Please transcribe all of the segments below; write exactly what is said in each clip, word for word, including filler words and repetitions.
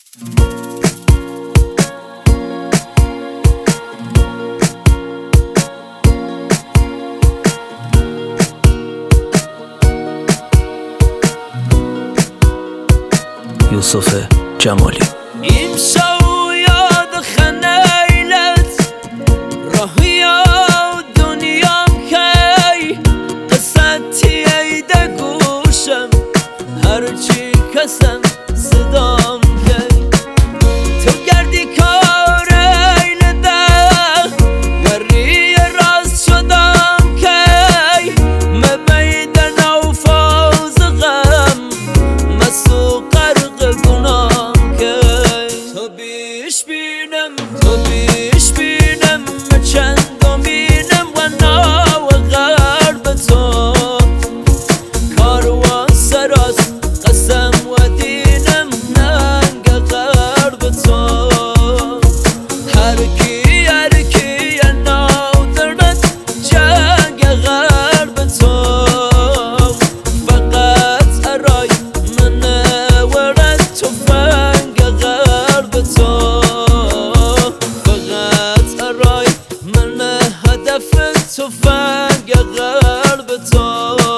یوسف جمالی. امشب یاد خنیلت راهیا دنیام کی قصتی ایده گوشم هرچی کسم صدام کی تو گردی کار ایلده وری راست شدم کی مبیدن و فوز غم مسو غرق گناه کی تو بیش بینم تو بیش بینم چند بینم و نا و غرب تو کاروان سراست قسم و دینم ننگ غرب تو هر کی هر کی نادرد جنگ غرب تو فقط ارای من ورد تفنگ غرب تو فقط ارای من هدف تفنگ غرب تو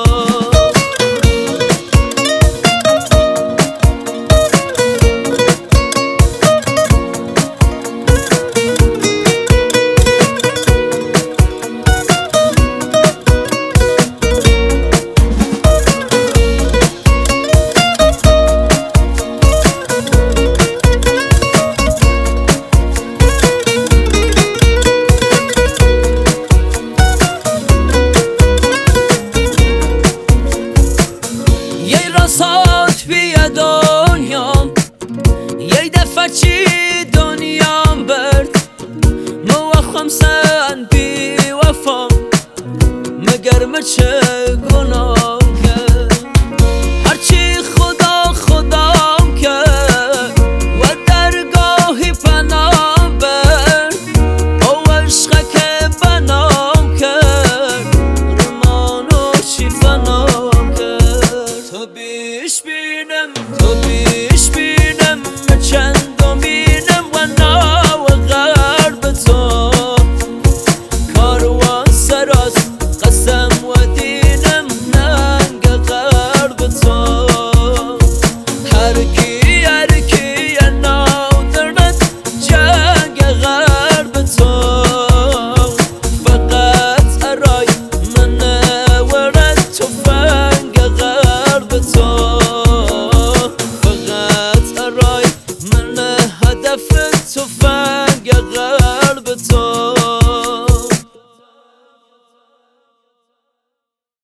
راسات بیا دنیام یه دفعه چی دنیام برد موخم سن بی وفام مگر مچه گناه کرد هرچی خدا خدام کرد و درگاهی پنام برد او عشقه که بنام کرد رمانو چی فنام کرد تو بیش بینم تو بیش بینم چند بینم و نا و غرب تو کاروان سراست قسم و دینم ننگ غرب تو هر کی هر کی نادرد جنگ غرب تو فقط ارای من ورد تفنگ غرب تو فقط ارای من هدف تفنگ غرب تو